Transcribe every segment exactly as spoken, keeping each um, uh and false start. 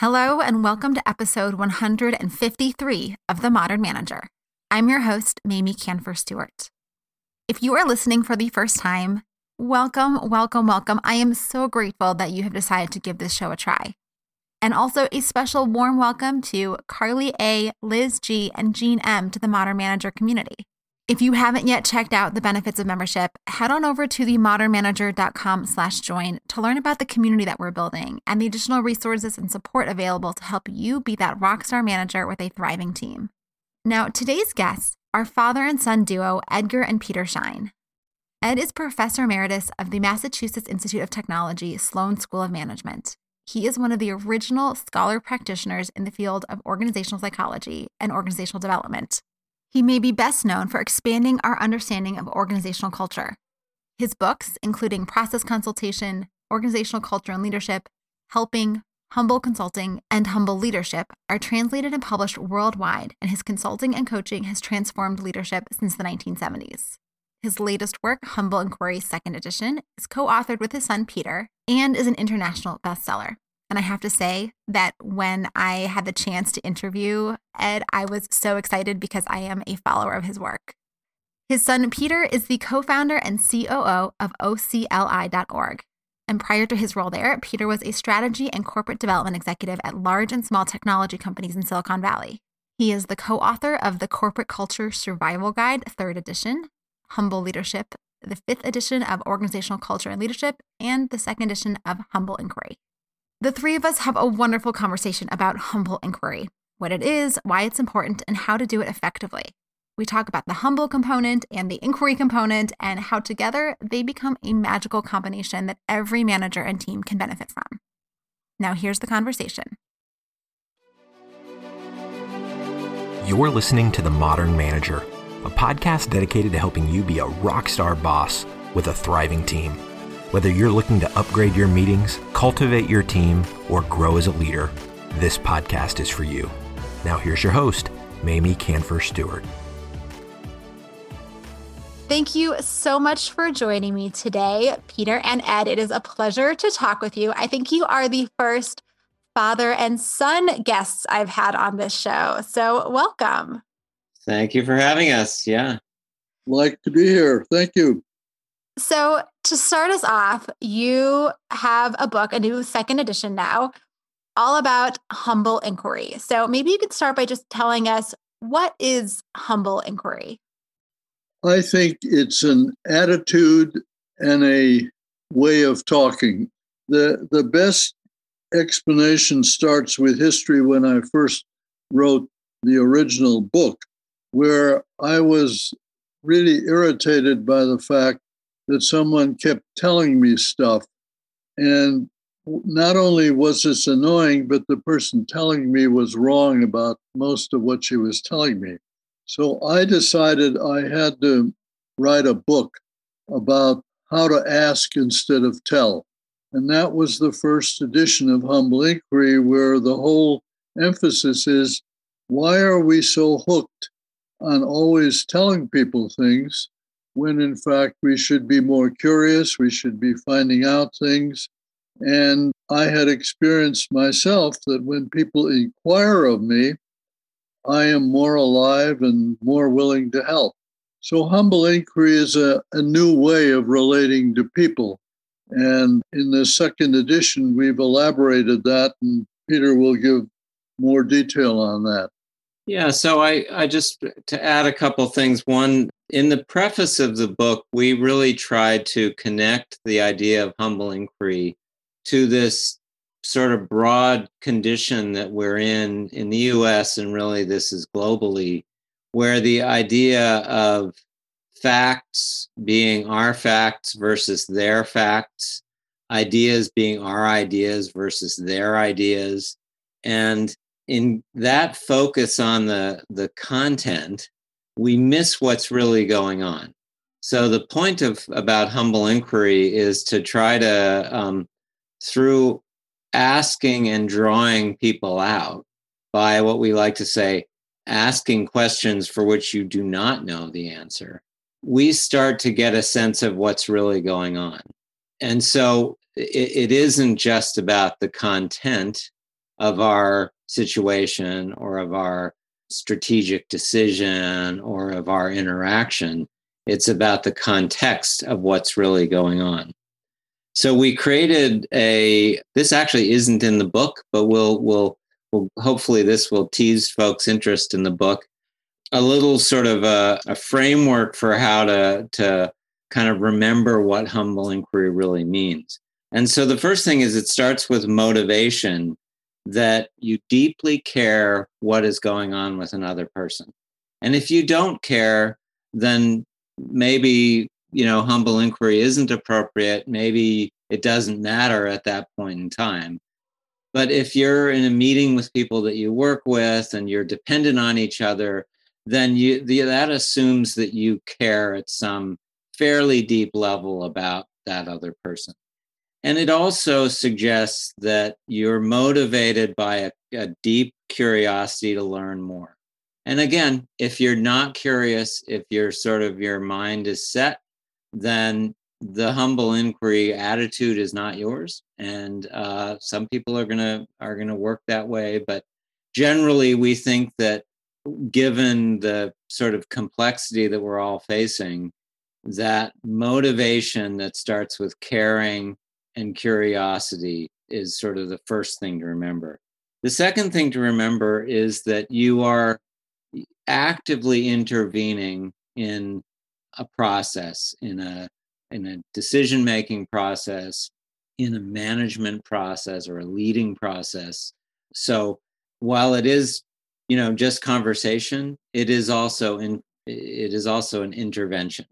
Hello and welcome to episode one hundred fifty-three of The Modern Manager. I'm your host, Mamie Canfer Stewart. If you are listening for the first time, welcome, welcome, welcome. I am so grateful that you have decided to give this show a try. And also a special warm welcome to Carly A., Liz G., and Jean M. to the Modern Manager community. If you haven't yet checked out the benefits of membership, head on over to themodernmanager.com slash join to learn about the community that we're building and the additional resources and support available to help you be that rockstar manager with a thriving team. Now, today's guests are father and son duo Edgar and Peter Schein. Ed is Professor Emeritus of the Massachusetts Institute of Technology Sloan School of Management. He is one of the original scholar practitioners in the field of organizational psychology and organizational development. He may be best known for expanding our understanding of organizational culture. His books, including Process Consultation, Organizational Culture and Leadership, Helping, Humble Consulting, and Humble Leadership, are translated and published worldwide, and his consulting and coaching has transformed leadership since the nineteen seventies. His latest work, Humble Inquiry Second Edition, is co-authored with his son Peter and is an international bestseller. And I have to say that when I had the chance to interview Ed, I was so excited because I am a follower of his work. His son Peter is the co-founder and C O O of O C L I dot org. And prior to his role there, Peter was a strategy and corporate development executive at large and small technology companies in Silicon Valley. He is the co-author of the Corporate Culture Survival Guide, third edition, Humble Leadership, the fifth edition of Organizational Culture and Leadership, and the second edition of Humble Inquiry. The three of us have a wonderful conversation about humble inquiry, what it is, why it's important, and how to do it effectively. We talk about the humble component and the inquiry component and how together they become a magical combination that every manager and team can benefit from. Now here's the conversation. You're listening to The Modern Manager, a podcast dedicated to helping you be a rockstar boss with a thriving team. Whether you're looking to upgrade your meetings, cultivate your team, or grow as a leader, this podcast is for you. Now here's your host, Mamie Canfer Stewart. Thank you so much for joining me today, Peter and Ed. It is a pleasure to talk with you. I think you are the first father and son guests I've had on this show. So welcome. Thank you for having us. Yeah. Like to be here. Thank you. So to start us off, you have a book, a new second edition now, all about humble inquiry. So maybe you could start by just telling us, what is humble inquiry? I think it's an attitude and a way of talking. The, the best explanation starts with history when I first wrote the original book, where I was really irritated by the fact that someone kept telling me stuff. And not only was this annoying, but the person telling me was wrong about most of what she was telling me. So I decided I had to write a book about how to ask instead of tell. And that was the first edition of Humble Inquiry, where the whole emphasis is, why are we so hooked on always telling people things when in fact we should be more curious, we should be finding out things. And I had experienced myself that when people inquire of me, I am more alive and more willing to help. So humble inquiry is a, a new way of relating to people. And in the second edition, we've elaborated that, and Peter will give more detail on that. Yeah, so I, I just, to add a couple things. One, in the preface of the book, we really tried to connect the idea of humble inquiry to this sort of broad condition that we're in in the U S, and really this is globally, where the idea of facts being our facts versus their facts, ideas being our ideas versus their ideas, and in that focus on the, the content, we miss what's really going on. So the point of about humble inquiry is to try to, um, through asking and drawing people out by what we like to say, asking questions for which you do not know the answer, we start to get a sense of what's really going on. And so it, it isn't just about the content of our situation or of our strategic decision or of our interaction. It's about the context of what's really going on. So we created a, this actually isn't in the book, but we'll, we'll, we'll hopefully this will tease folks' interest in the book, a little sort of a, a framework for how to, to kind of remember what humble inquiry really means. And so the first thing is it starts with motivation, that you deeply care what is going on with another person. And if you don't care, then maybe, you know, humble inquiry isn't appropriate. Maybe it doesn't matter at that point in time. But if you're in a meeting with people that you work with and you're dependent on each other, then you the, that assumes that you care at some fairly deep level about that other person. And it also suggests that you're motivated by a, a deep curiosity to learn more. And again, if you're not curious, if you're sort of your mind is set, then the humble inquiry attitude is not yours. And uh, some people are gonna are gonna work that way, but generally we think that given the sort of complexity that we're all facing, that motivation that starts with caring and curiosity is sort of the first thing to remember. The second thing to remember is that you are actively intervening in a process, in a in a decision-making process, in a management process or a leading process. So while it is, you know, just conversation, it is also in it is also an intervention.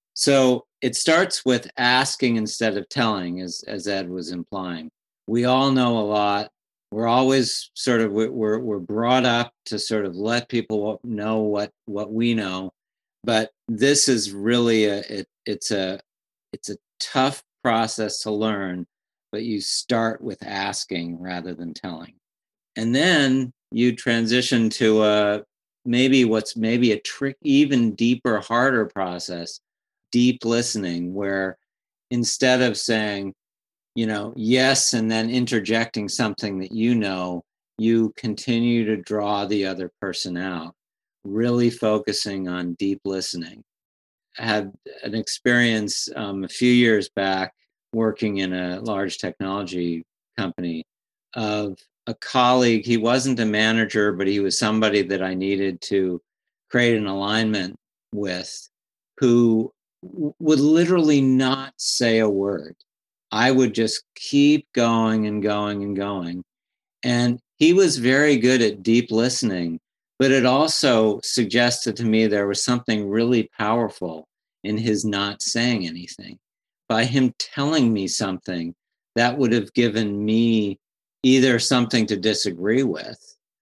So it starts with asking instead of telling, as, as Ed was implying. We all know a lot. We're always sort of, we're, we're brought up to sort of let people know what, what we know. But this is really a, it, it's a, it's a tough process to learn, but you start with asking rather than telling. And then you transition to a, maybe what's maybe a trick, even deeper, harder process, deep listening, where instead of saying, you know, yes, and then interjecting something that you know, you continue to draw the other person out, really focusing on deep listening. I had an experience um, a few years back working in a large technology company of a colleague. He wasn't a manager, but he was somebody that I needed to create an alignment with, who would literally not say a word. I would just keep going and going and going. And he was very good at deep listening, but it also suggested to me there was something really powerful in his not saying anything. By him telling me something, that would have given me either something to disagree with,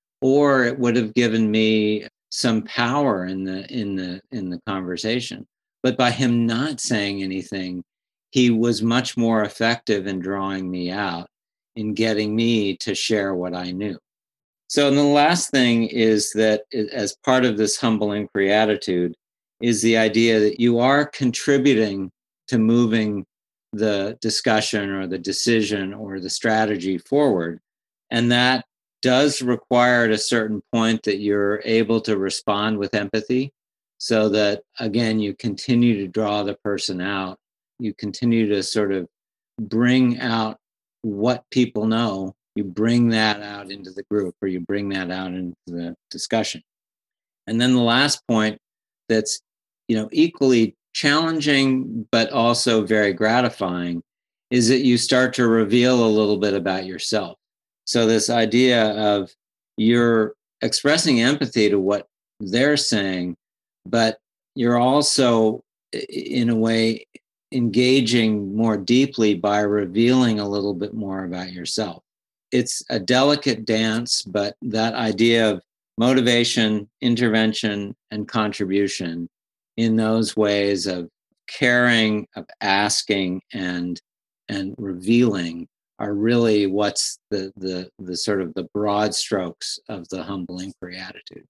or it would have given me some power in the in the in the conversation. But by him not saying anything, he was much more effective in drawing me out, in getting me to share what I knew. So, and the last thing is that as part of this humble inquiry attitude is the idea that you are contributing to moving the discussion or the decision or the strategy forward. And that does require at a certain point that you're able to respond with empathy, so that, again, you continue to draw the person out. You continue to sort of bring out what people know. You bring that out into the group, or you bring that out into the discussion. And then the last point that's, you know, equally challenging, but also very gratifying, is that you start to reveal a little bit about yourself. So this idea of you're expressing empathy to what they're saying, but you're also, in a way, engaging more deeply by revealing a little bit more about yourself. It's a delicate dance, but that idea of motivation, intervention, and contribution in those ways of caring, of asking, and and revealing are really what's the the the sort of the broad strokes of the humble inquiry attitude.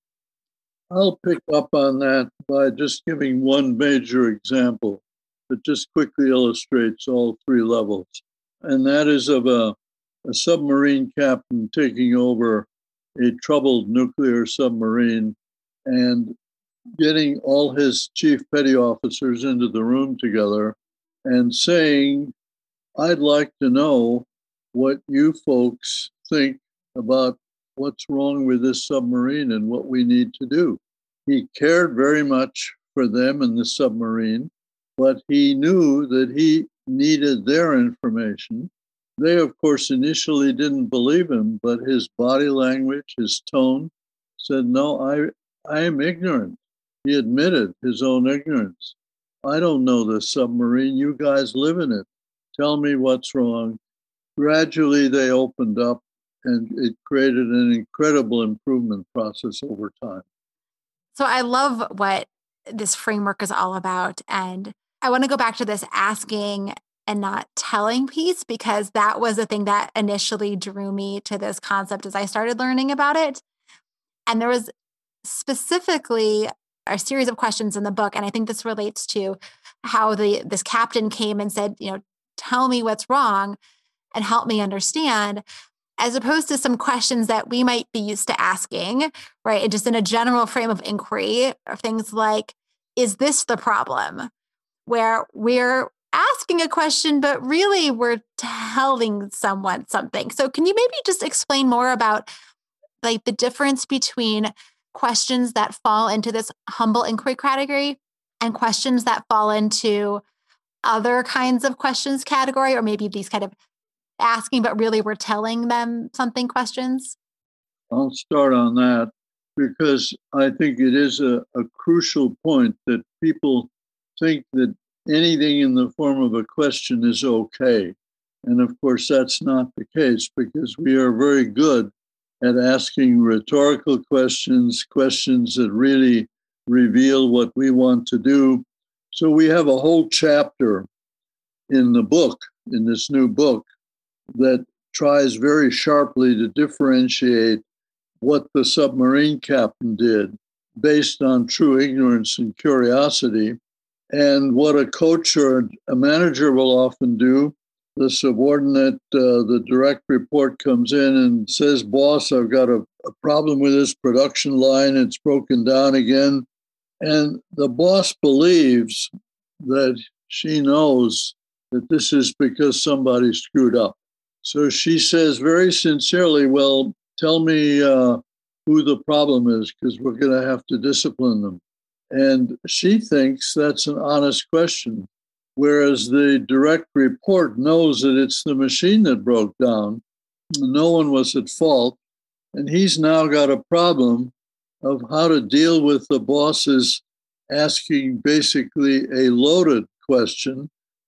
I'll pick up on that by just giving one major example that just quickly illustrates all three levels. And that is of a a submarine captain taking over a troubled nuclear submarine and getting all his chief petty officers into the room together and saying, I'd like to know what you folks think about what's wrong with this submarine and what we need to do. He cared very much for them and the submarine, but he knew that he needed their information. They, of course, initially didn't believe him, but his body language, his tone said, no, I, I am ignorant. He admitted his own ignorance. I don't know this submarine. You guys live in it. Tell me what's wrong. Gradually, they opened up, and it created an incredible improvement process over time. So I love what this framework is all about. And I want to go back to this asking and not telling piece, because that was the thing that initially drew me to this concept as I started learning about it. And there was specifically a series of questions in the book. And I think this relates to how the this captain came and said, you know, tell me what's wrong and help me understand, as opposed to some questions that we might be used to asking, right? And just in a general frame of inquiry, or things like, is this the problem? Where we're asking a question, but really we're telling someone something. So can you maybe just explain more about like the difference between questions that fall into this humble inquiry category and questions that fall into other kinds of questions category, or maybe these kind of asking, but really we're telling them something questions? I'll start on that because I think it is a, a crucial point that people think that anything in the form of a question is okay. And of course, that's not the case, because we are very good at asking rhetorical questions, questions that really reveal what we want to do. So we have a whole chapter in the book, in this new book, that tries very sharply to differentiate what the submarine captain did based on true ignorance and curiosity, and what a coach or a manager will often do. The subordinate, uh, the direct report comes in and says, boss, I've got a, a problem with this production line. It's broken down again. And the boss believes that she knows that this is because somebody screwed up. So she says very sincerely, well, tell me uh, who the problem is, because we're going to have to discipline them. And she thinks that's an honest question, whereas the direct report knows that it's the machine that broke down. No one was at fault. And he's now got a problem of how to deal with the bosses asking basically a loaded question,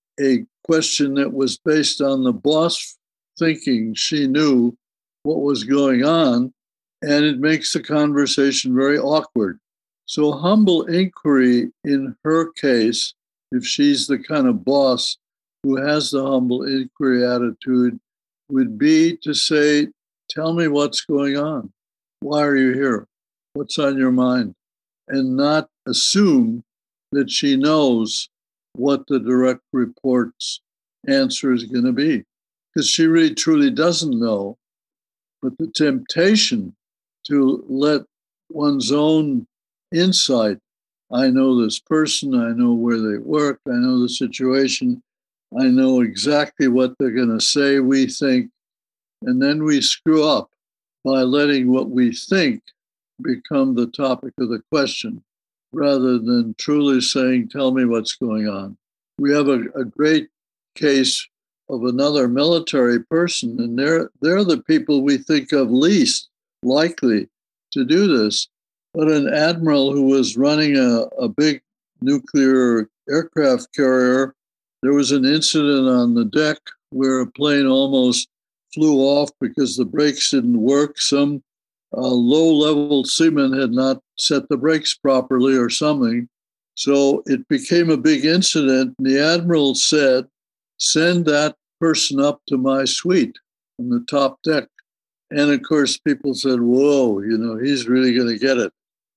a question that was based on the boss thinking she knew what was going on, and it makes the conversation very awkward. So humble inquiry in her case, if she's the kind of boss who has the humble inquiry attitude, would be to say, tell me what's going on. Why are you here? What's on your mind? And not assume that she knows what the direct report's answer is going to be, because she really truly doesn't know. But the temptation to let one's own insight, I know this person, I know where they work, I know the situation, I know exactly what they're going to say, we think, and then we screw up by letting what we think become the topic of the question, rather than truly saying, tell me what's going on. We have a, a great case of another military person, and they're, they're the people we think of least likely to do this. But an admiral who was running a, a big nuclear aircraft carrier, there was an incident on the deck where a plane almost flew off because the brakes didn't work. Some uh, low-level seaman had not set the brakes properly or something. So it became a big incident. And the admiral said, send that person up to my suite on the top deck. And of course, people said, whoa, you know, he's really going to get it.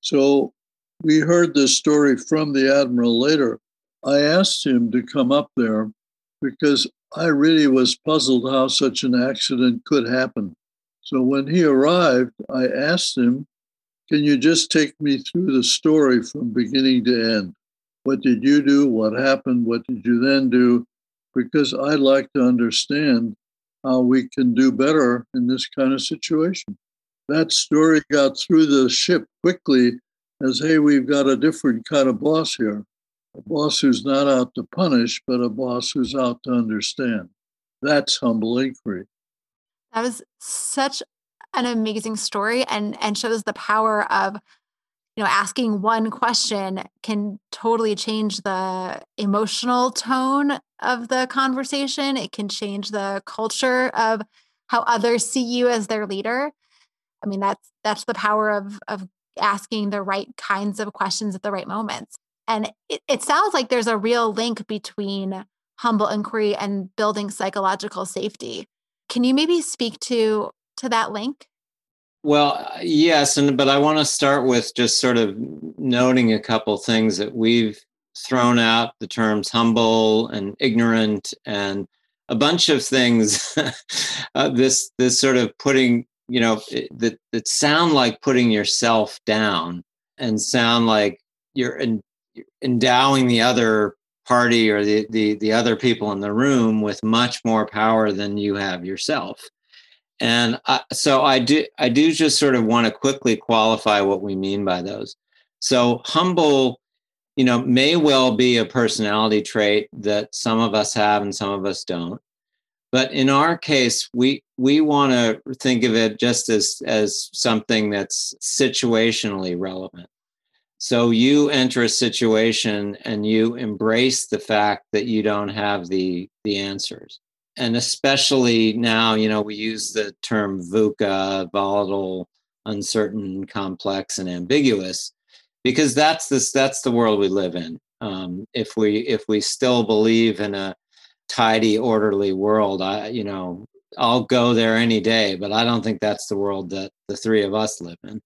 So we heard this story from the admiral later. I asked him to come up there because I really was puzzled how such an accident could happen. So when he arrived, I asked him, can you just take me through the story from beginning to end? What did you do? What happened? What did you then do? Because I'd like to understand how we can do better in this kind of situation. That story got through the ship quickly as, hey, we've got a different kind of boss here. A boss who's not out to punish, but a boss who's out to understand. That's humble inquiry. That was such an amazing story, and and shows the power of, you know, asking one question can totally change the emotional tone of the conversation. It can change the culture of how others see you as their leader. I mean, that's that's the power of of asking the right kinds of questions at the right moments. And it, it sounds like there's a real link between humble inquiry and building psychological safety. Can you maybe speak to to that link? Well, yes, and but I want to start with just sort of noting a couple things that we've thrown out, the terms humble and ignorant and a bunch of things. uh, this this sort of putting, you know, that that sound like putting yourself down and sound like you're en- endowing the other party or the, the the other people in the room with much more power than you have yourself. And I, so I do I do just sort of want to quickly qualify what we mean by those. So humble, you know, may well be a personality trait that some of us have and some of us don't. But in our case, we we want to think of it just as as something that's situationally relevant. So you enter a situation and you embrace the fact that you don't have the the answers. And especially now, you know, we use the term VUCA, volatile, uncertain, complex, and ambiguous, because that's this that's the world we live in. Um, if we if we still believe in a tidy, orderly world, I you know, I'll go there any day, but I don't think that's the world that the three of us live in.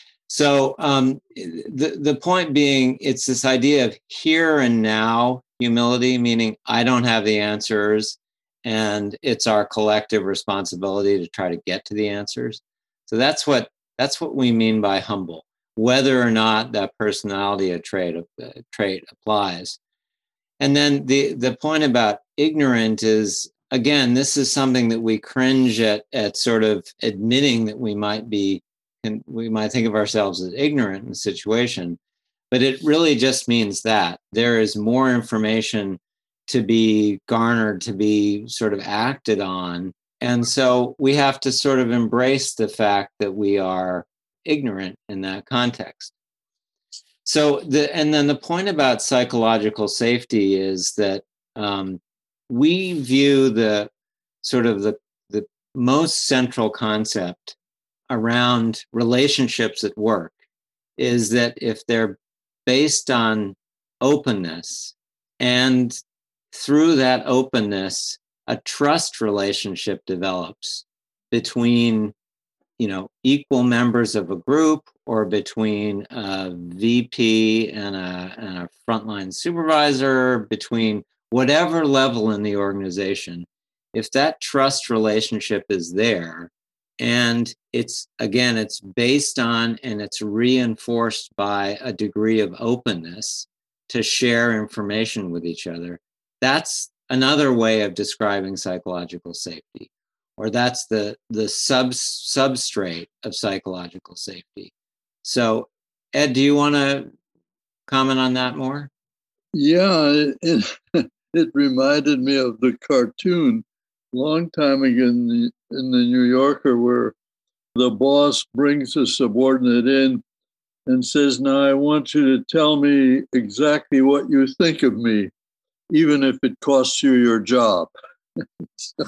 So um, the the point being, it's this idea of here and now humility, meaning I don't have the answers, and it's our collective responsibility to try to get to the answers. So that's what that's what we mean by humble, whether or not that personality a trait uh, trait applies. And then the the point about ignorant is, again, this is something that we cringe at at sort of admitting that we might be. And we might think of ourselves as ignorant in the situation, but it really just means that there is more information to be garnered, to be sort of acted on. And so we have to sort of embrace the fact that we are ignorant in that context. So the and then the point about psychological safety is that um, we view the sort of the the most central concept around relationships at work is that if they're based on openness, and through that openness, a trust relationship develops between, you know, equal members of a group or between a V P and a, and a frontline supervisor, between whatever level in the organization. If that trust relationship is there, and it's, again, it's based on and it's reinforced by a degree of openness to share information with each other, that's another way of describing psychological safety, or that's the the sub substrate of psychological safety. So, Ed, do you want to comment on that more? Yeah, it, it reminded me of the cartoon long time ago in the, in the New Yorker, where the boss brings a subordinate in and says, now I want you to tell me exactly what you think of me, even if it costs you your job. so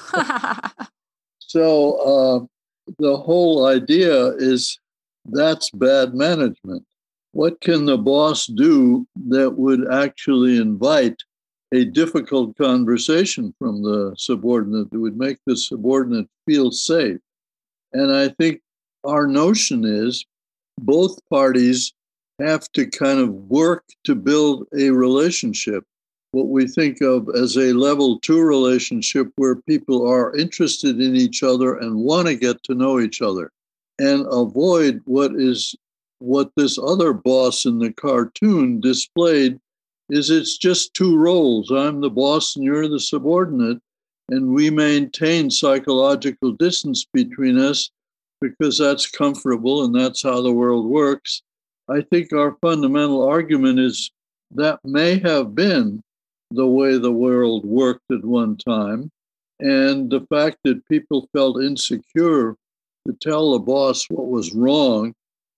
so uh, the whole idea is that's bad management. What can the boss do that would actually invite a difficult conversation from the subordinate that would make the subordinate feel safe? And I think our notion is both parties have to kind of work to build a relationship. what we think of as a level two relationship where people are interested in each other and want to get to know each other, and avoid what is what this other boss in the cartoon displayed is it's just two roles. I'm the boss and you're the subordinate, and we maintain psychological distance between us because that's comfortable and that's how the world works. I think our fundamental argument is that may have been the way the world worked at one time. And the fact that people felt insecure to tell the boss what was wrong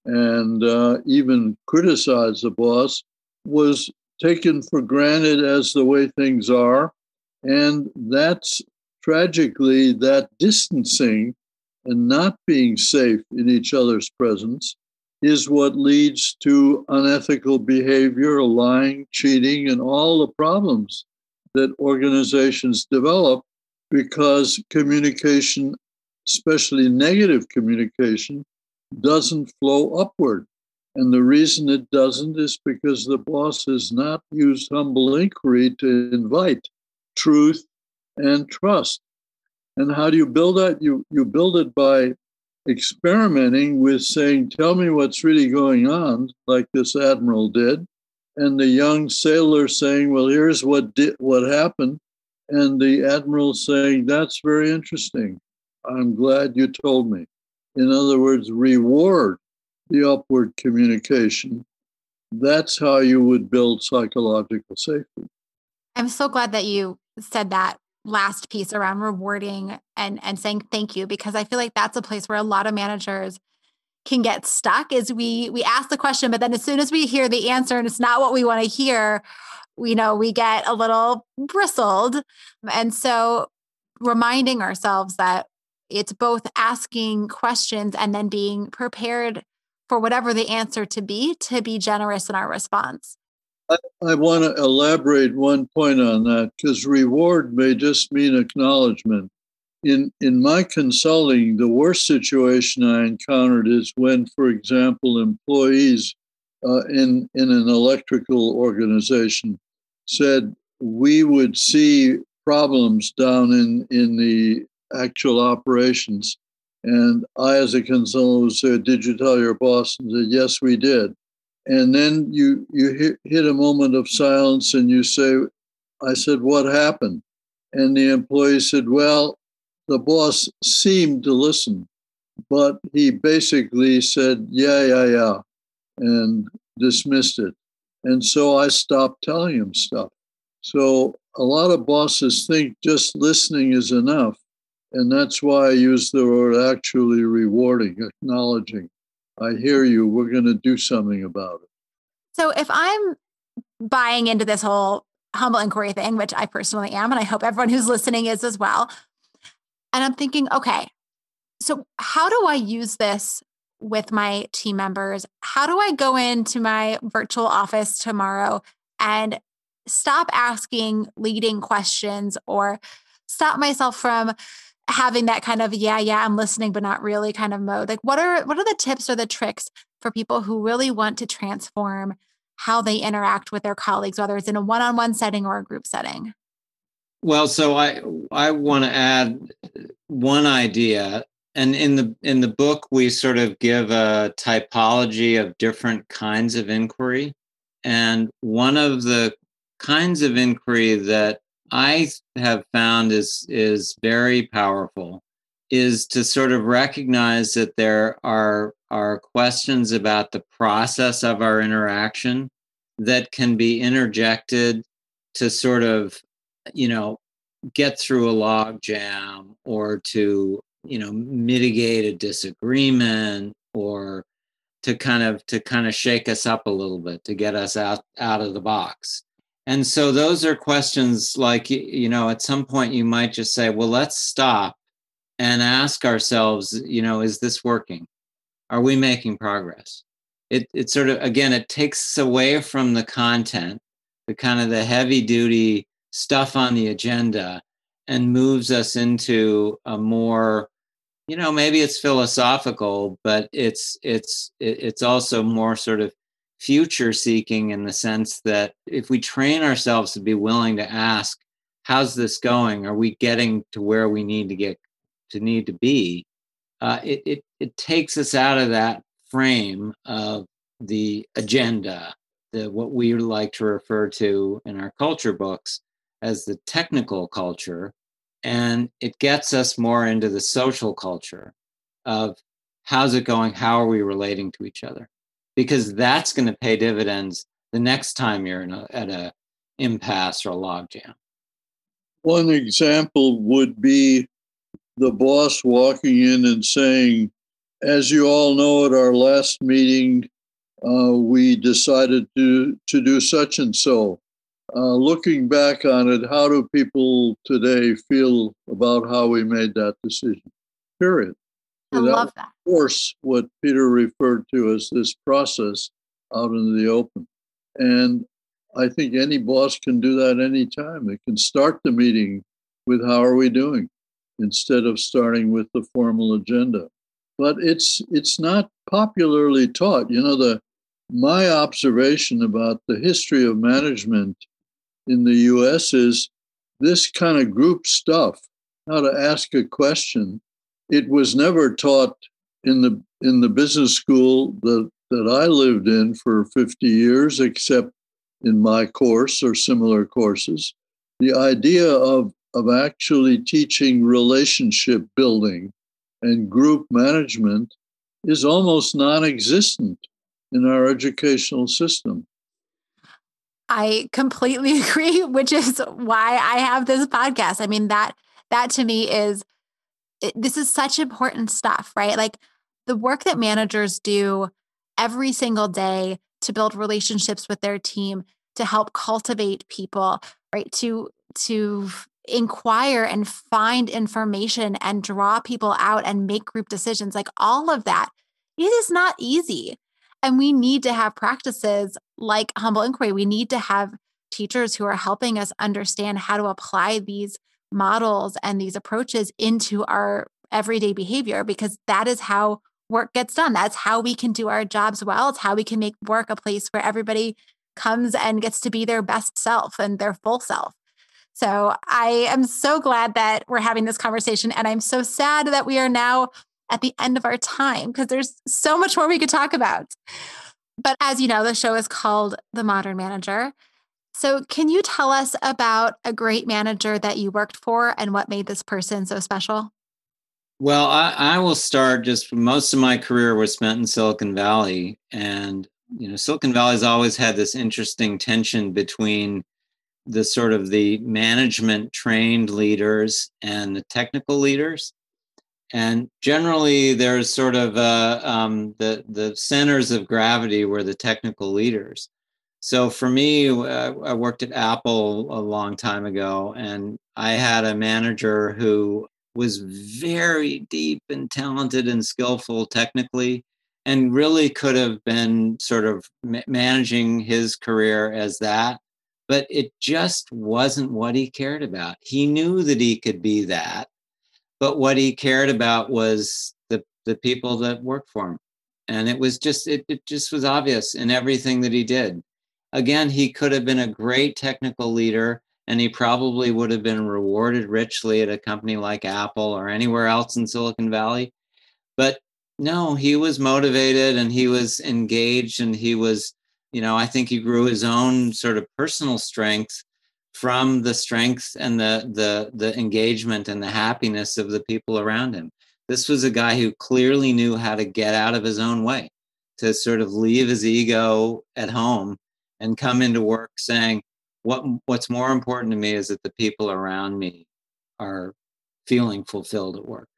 and uh, even criticize the boss was taken for granted as the way things are. And that's tragically that distancing and not being safe in each other's presence is what leads to unethical behavior, lying, cheating, and all the problems that organizations develop because communication, especially negative communication, doesn't flow upward. And the reason it doesn't is because the boss has not used humble inquiry to invite truth and trust. And how do you build that? You, you build it by experimenting with saying, tell me what's really going on, like this admiral did. And the young sailor saying, well, here's what did, what happened. And the admiral saying, that's very interesting. I'm glad you told me. In other words, reward the upward communication. That's how you would build psychological safety. I'm so glad that you said that last piece around rewarding and, and saying thank you, because I feel like that's a place where a lot of managers can get stuck is we we ask the question, but then as soon as we hear the answer and it's not what we want to hear, you know, we get a little bristled. And so reminding ourselves that it's both asking questions and then being prepared for whatever the answer to be, to be generous in our response. I, I want to elaborate one point on that because reward may just mean acknowledgement. In in my consulting, the worst situation I encountered is when, for example, employees uh, in, in an electrical organization said we would see problems down in, in the actual operations. And I, as a consultant, would say, did you tell your boss? And said, yes, we did. And then you, you hit, hit a moment of silence and you say, I said, what happened? And the employee said, well, the boss seemed to listen, but he basically said, yeah, yeah, yeah, and dismissed it. And so I stopped telling him stuff. So a lot of bosses think just listening is enough. And that's why I use the word actually rewarding, acknowledging. I hear you. We're going to do something about it. So if I'm buying into this whole humble inquiry thing, which I personally am, and I hope everyone who's listening is as well, and I'm thinking, okay, so how do I use this with my team members? How do I go into my virtual office tomorrow and stop asking leading questions or stop myself from having that kind of, yeah, yeah, I'm listening, but not really kind of mode? Like, what are, what are the tips or the tricks for people who really want to transform how they interact with their colleagues, whether it's in a one-on-one setting or a group setting? Well, so I I want to add one idea, and in the in the book we sort of give a typology of different kinds of inquiry, and one of the kinds of inquiry that I have found is is very powerful is to sort of recognize that there are are questions about the process of our interaction that can be interjected to sort of, you know, get through a log jam or to, you know, mitigate a disagreement or to kind of to kind of shake us up a little bit, to get us out out of the box. And so those are questions like, you know, at some point you might just say, well, let's stop and ask ourselves, you know, is this working? Are we making progress? It it sort of, again, it takes away from the content, the kind of the heavy duty stuff on the agenda, and moves us into a more, you know, maybe it's philosophical, but it's it's it's also more sort of future seeking in the sense that if we train ourselves to be willing to ask, how's this going? Are we getting to where we need to get to need to be? Uh, it, it, it takes us out of that frame of the agenda, the, what we like to refer to in our culture books as the technical culture. And it gets us more into the social culture of how's it going? How are we relating to each other? Because that's going to pay dividends the next time you're in a, at a impasse or a logjam. One example would be the boss walking in and saying, as you all know, at our last meeting, uh, we decided to, to do such and so. Uh, looking back on it, how do people today feel about how we made that decision? Period. I So love that. that. Force what Peter referred to as this process out into the open. And I think any boss can do that anytime. They can start the meeting with how are we doing instead of starting with the formal agenda. But it's it's not popularly taught. You know, the my observation about the history of management in the U S is this kind of group stuff, how to ask a question. It was never taught in the in the business school that, that I lived in for fifty years, except in my course or similar courses. The idea of, of actually teaching relationship building and group management is almost non-existent in our educational system. I completely agree, which is why I have this podcast. I mean, that that to me is, it, this is such important stuff, right? Like the work that managers do every single day to build relationships with their team, to help cultivate people, right? To, to inquire and find information and draw people out and make group decisions, like all of that, it is not easy. And we need to have practices like Humble Inquiry. We need to have teachers who are helping us understand how to apply these models and these approaches into our everyday behavior, because that is how work gets done. That's how we can do our jobs well. It's how we can make work a place where everybody comes and gets to be their best self and their full self. So I am so glad that we're having this conversation. And I'm so sad that we are now at the end of our time, because there's so much more we could talk about. But as you know, the show is called The Modern Manager. So can you tell us about a great manager that you worked for and what made this person so special? Well, I, I will start. Just most of my career was spent in Silicon Valley. And, you know, Silicon Valley's always had this interesting tension between the sort of the management trained leaders and the technical leaders. And generally, there's sort of uh, um, the, the centers of gravity were the technical leaders. So for me, uh, I worked at Apple a long time ago, and I had a manager who was very deep and talented and skillful technically, and really could have been sort of ma- managing his career as that. But it just wasn't what he cared about. He knew that he could be that, but what he cared about was the, the people that worked for him. And it was just, it, it just was obvious in everything that he did. Again, he could have been a great technical leader, and he probably would have been rewarded richly at a company like Apple or anywhere else in Silicon Valley. But no, he was motivated and he was engaged, and he was, you know, I think he grew his own sort of personal strength from the strength and the the the engagement and the happiness of the people around him. This was a guy who clearly knew how to get out of his own way, to sort of leave his ego at home and come into work saying, what what's more important to me is that the people around me are feeling fulfilled at work.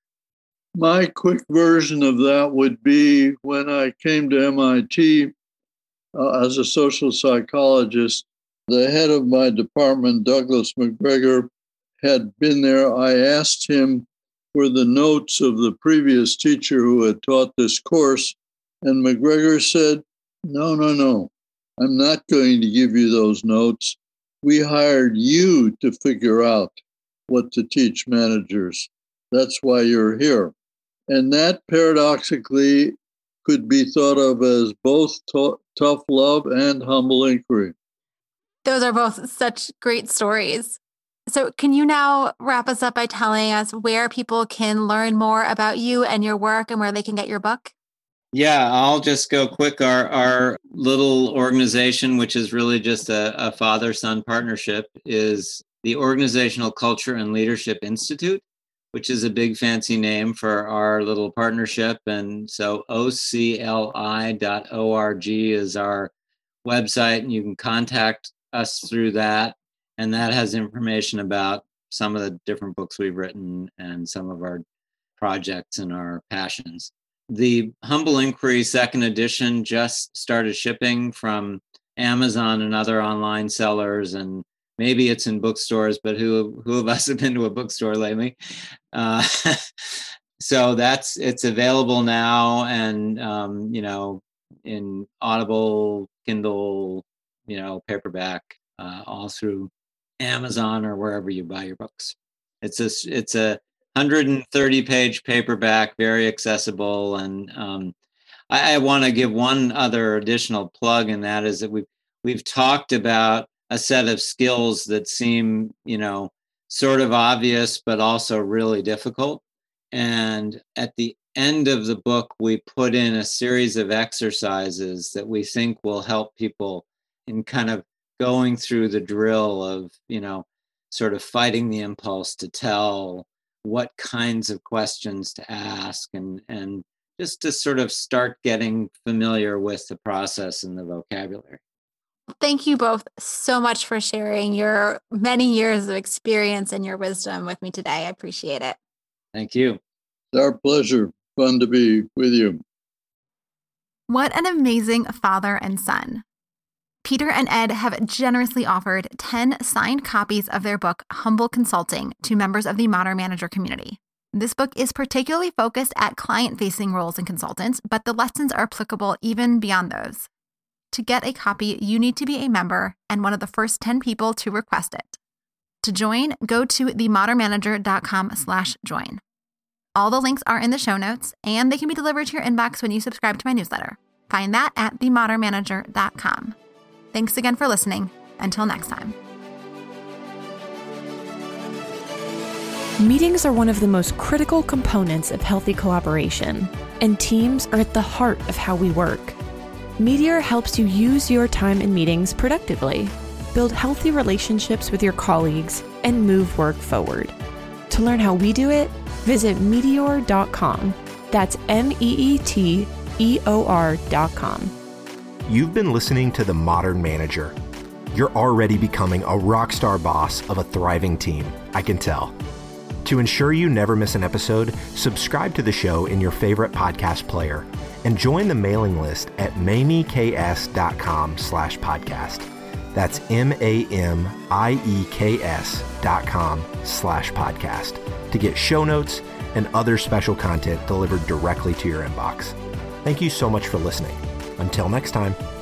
My quick version of that would be when I came to M I T uh, as a social psychologist, the head of my department, Douglas McGregor, had been there. I asked him for the notes of the previous teacher who had taught this course, and McGregor said, no, no, no, I'm not going to give you those notes. We hired you to figure out what to teach managers. That's why you're here. And that paradoxically could be thought of as both t- tough love and humble inquiry. Those are both such great stories. So can you now wrap us up by telling us where people can learn more about you and your work and where they can get your book? Yeah, I'll just go quick. Our our little organization, which is really just a, a father-son partnership, is the Organizational Culture and Leadership Institute, which is a big fancy name for our little partnership. And so O C L I dot org is our website, and you can contact us through that. And that has information about some of the different books we've written and some of our projects and our passions. The Humble Inquiry second edition just started shipping from Amazon and other online sellers, and maybe it's in bookstores, but who who of us have been to a bookstore lately? Uh, so that's it's available now, and um, you know, in Audible, Kindle, you know, paperback, uh, all through Amazon or wherever you buy your books. It's a it's a one hundred thirty page paperback, very accessible. And um, I, I want to give one other additional plug, and that is that we've we've talked about a set of skills that seem, you know, sort of obvious, but also really difficult. And at the end of the book, we put in a series of exercises that we think will help people in kind of going through the drill of, you know, sort of fighting the impulse to tell, what kinds of questions to ask, and, and just to sort of start getting familiar with the process and the vocabulary. Thank you both so much for sharing your many years of experience and your wisdom with me today. I appreciate it. Thank you. It's our pleasure. Fun to be with you. What an amazing father and son. Peter and Ed have generously offered ten signed copies of their book, Humble Consulting, to members of the Modern Manager community. This book is particularly focused at client-facing roles and consultants, but the lessons are applicable even beyond those. To get a copy, you need to be a member and one of the first ten people to request it. To join, go to themodernmanager.com slash join. All the links are in the show notes, and they can be delivered to your inbox when you subscribe to my newsletter. Find that at themodernmanager dot com. Thanks again for listening. Until next time. Meetings are one of the most critical components of healthy collaboration, and teams are at the heart of how we work. Meteor helps you use your time in meetings productively, build healthy relationships with your colleagues, and move work forward. To learn how we do it, visit meteor dot com. That's M E E T E O R dot com. You've been listening to The Modern Manager. You're already becoming a rock star boss of a thriving team, I can tell. To ensure you never miss an episode, subscribe to the show in your favorite podcast player and join the mailing list at mamieks.com slash podcast. That's M-A-M-I-E-K-S dot com slash podcast to get show notes and other special content delivered directly to your inbox. Thank you so much for listening. Until next time.